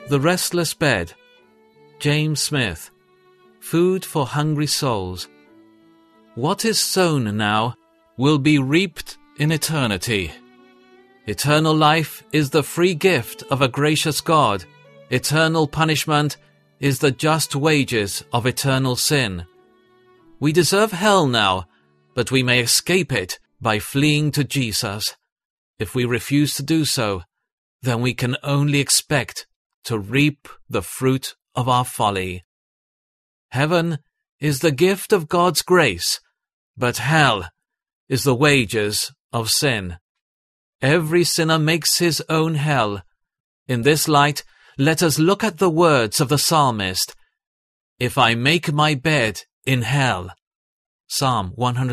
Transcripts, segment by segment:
The Restless Bed, James Smith. Food for Hungry Souls. What is sown now will be reaped in eternity. Eternal life is the free gift of a gracious God. Eternal punishment is the just wages of eternal sin. We deserve hell now, but we may escape it by fleeing to Jesus. If we refuse to do so, then we can only expect to reap the fruit of our folly. Heaven is the gift of God's grace, but hell is the wages of sin. Every sinner makes his own hell. In this light, let us look at the words of the psalmist. If I make my bed in hell. Psalm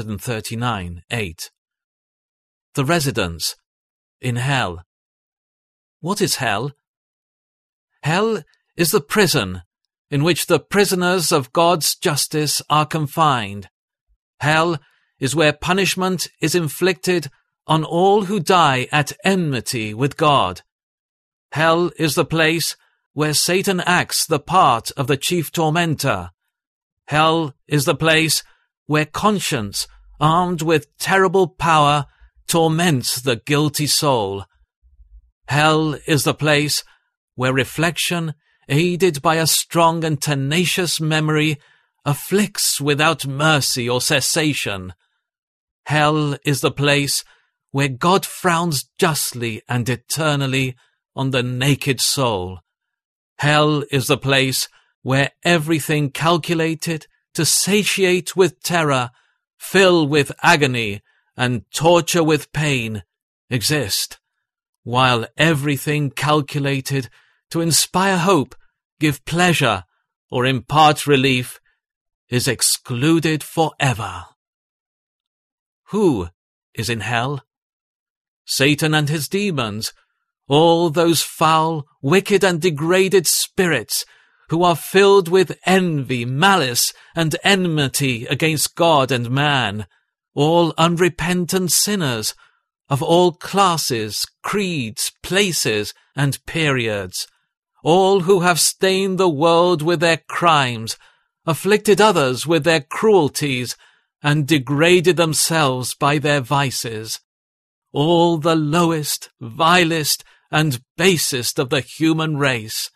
139:8. The residence in hell. What is hell? Hell is the prison in which the prisoners of God's justice are confined. Hell is where punishment is inflicted on all who die at enmity with God. Hell is the place where Satan acts the part of the chief tormentor. Hell is the place where conscience, armed with terrible power, torments the guilty soul. Hell is the place where reflection, aided by a strong and tenacious memory, afflicts without mercy or cessation. Hell is the place where God frowns justly and eternally on the naked soul. Hell is the place where everything calculated to satiate with terror, fill with agony, and torture with pain exist, while everything calculated to inspire hope, give pleasure, or impart relief is excluded forever. Who is in hell? Satan and his demons, all those foul, wicked and degraded spirits who are filled with envy, malice, and enmity against God and man, all unrepentant sinners of all classes, creeds, places, and periods, all who have stained the world with their crimes, afflicted others with their cruelties, and degraded themselves by their vices, all the lowest, vilest, and basest of the human race.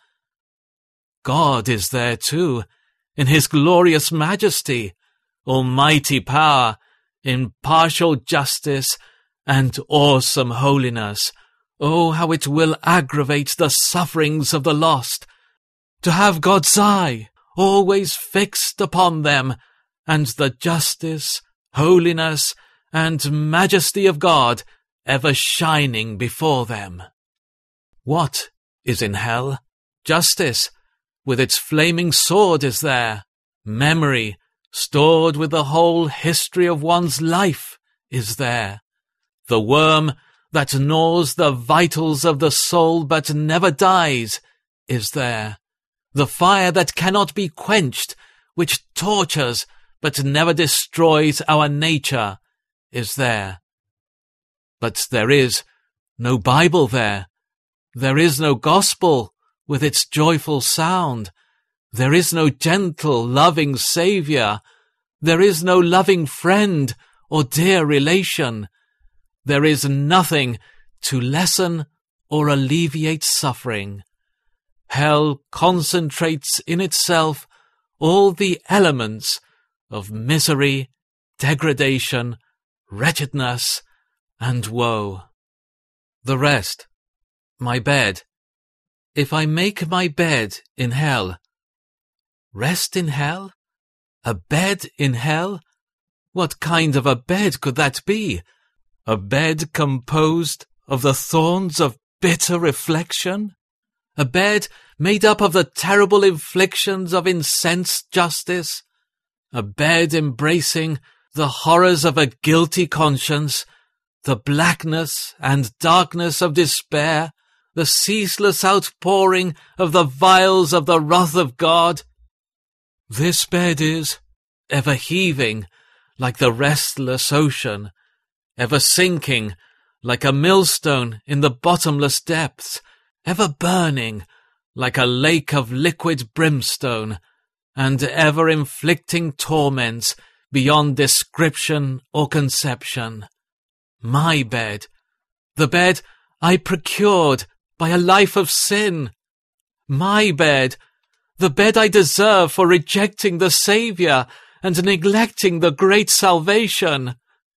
God is there too, in his glorious majesty, almighty power, impartial justice, and awesome holiness. Oh, how it will aggravate the sufferings of the lost, to have God's eye always fixed upon them, and the justice, holiness, and majesty of God ever shining before them. What is in hell? Justice, with its flaming sword, is there. Memory, stored with the whole history of one's life, is there. The worm that gnaws the vitals of the soul but never dies, is there. The fire that cannot be quenched, which tortures but never destroys our nature, is there. But there is no Bible there. There is no gospel with its joyful sound. There is no gentle, loving Saviour. There is no loving friend or dear relation. There is nothing to lessen or alleviate suffering. Hell concentrates in itself all the elements of misery, degradation, wretchedness, and woe. The rest, my bed. If I make my bed in hell. Rest in hell? A bed in hell? What kind of a bed could that be? A bed composed of the thorns of bitter reflection? A bed made up of the terrible inflictions of incensed justice? A bed embracing the horrors of a guilty conscience, the blackness and darkness of despair, the ceaseless outpouring of the vials of the wrath of God? This bed is ever heaving like the restless ocean, ever sinking like a millstone in the bottomless depths, ever burning like a lake of liquid brimstone, and ever inflicting torments beyond description or conception. My bed, the bed I procured by a life of sin. My bed, the bed I deserve for rejecting the Saviour and neglecting the great salvation.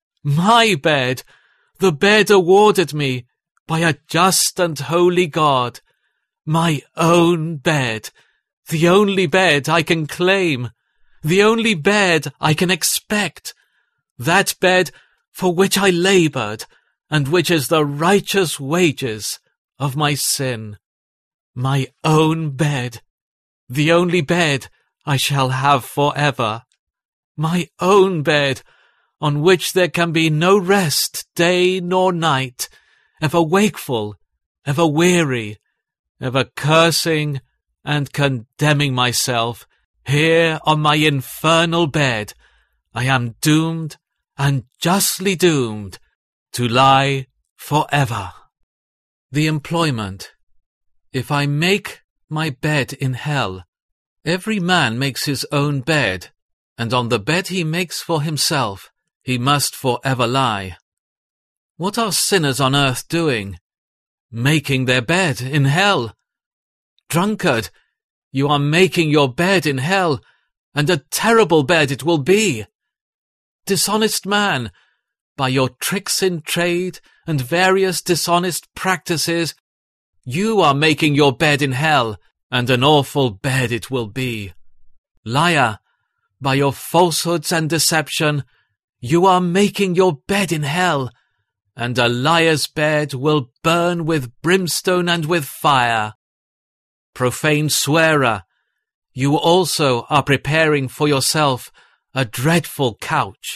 My bed, the bed awarded me by a just and holy God. My own bed, the only bed I can claim, the only bed I can expect, that bed for which I laboured, and which is the righteous wages of my sin. My own bed, the only bed I shall have forever. My own bed, on which there can be no rest day nor night, ever wakeful, ever weary, ever cursing and condemning myself. Here on my infernal bed I am doomed, and justly doomed, to lie forever. The employment. If I make my bed in hell, every man makes his own bed, and on the bed he makes for himself, he must forever lie. What are sinners on earth doing? Making their bed in hell. Drunkard, you are making your bed in hell, and a terrible bed it will be. Dishonest man, by your tricks in trade and various dishonest practices, you are making your bed in hell, and an awful bed it will be. Liar, by your falsehoods and deception, you are making your bed in hell, and a liar's bed will burn with brimstone and with fire. Profane swearer, you also are preparing for yourself a dreadful couch.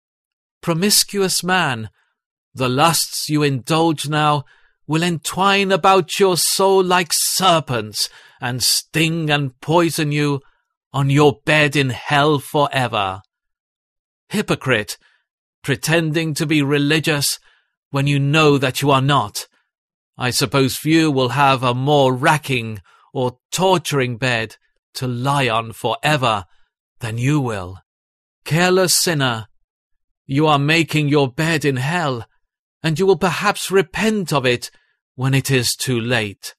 Promiscuous man, the lusts you indulge now will entwine about your soul like serpents, and sting and poison you on your bed in hell forever. Hypocrite, pretending to be religious when you know that you are not, I suppose few will have a more racking or torturing bed to lie on forever than you will. Careless sinner, you are making your bed in hell, and you will perhaps repent of it when it is too late.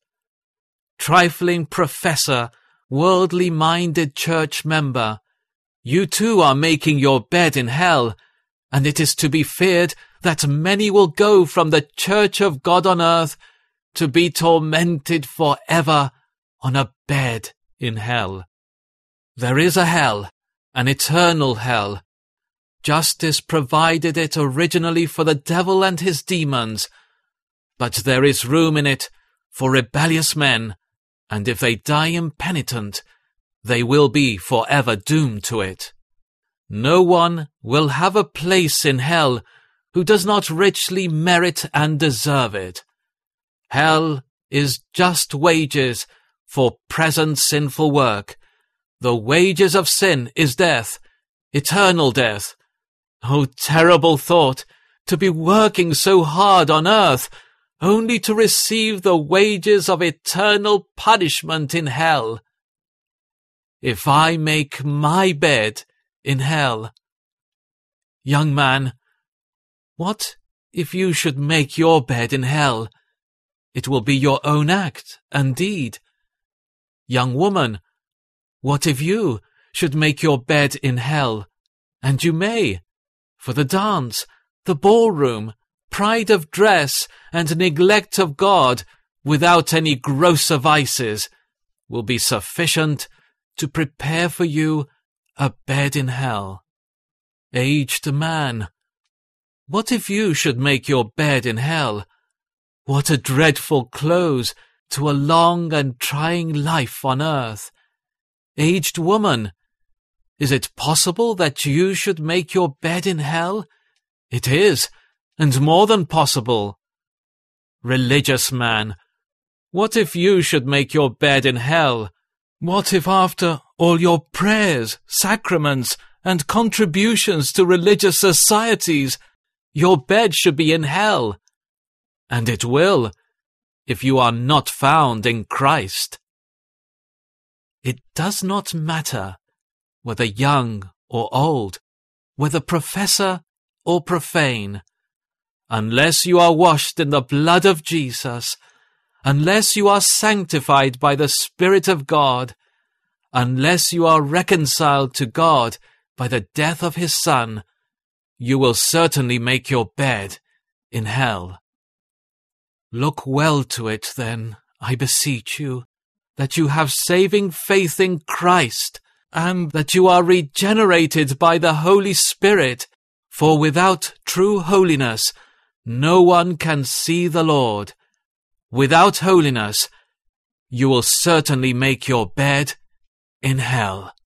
Trifling professor, worldly-minded church member, you too are making your bed in hell, and it is to be feared that many will go from the church of God on earth to be tormented forever on a bed in hell. There is a hell, an eternal hell. Justice provided it originally for the devil and his demons, but there is room in it for rebellious men, and if they die impenitent, they will be forever doomed to it. No one will have a place in hell who does not richly merit and deserve it. Hell is just wages for present sinful work. The wages of sin is death, eternal death. Oh, terrible thought, to be working so hard on earth, only to receive the wages of eternal punishment in hell. If I make my bed in hell. Young man, what if you should make your bed in hell? It will be your own act and deed. Young woman, what if you should make your bed in hell? And you may, for the dance, the ballroom, pride of dress, and neglect of God, without any grosser vices, will be sufficient to prepare for you a bed in hell. Aged man, what if you should make your bed in hell? What a dreadful close to a long and trying life on earth. Aged woman, is it possible that you should make your bed in hell? It is, and more than possible. Religious man, what if you should make your bed in hell? What if after all your prayers, sacraments, and contributions to religious societies, your bed should be in hell? And it will, if you are not found in Christ. It does not matter whether young or old, whether professor or profane, unless you are washed in the blood of Jesus, unless you are sanctified by the Spirit of God, unless you are reconciled to God by the death of his Son, you will certainly make your bed in hell. Look well to it, then, I beseech you, that you have saving faith in Christ, and that you are regenerated by the Holy Spirit, for without true holiness no one can see the Lord. Without holiness you will certainly make your bed in hell.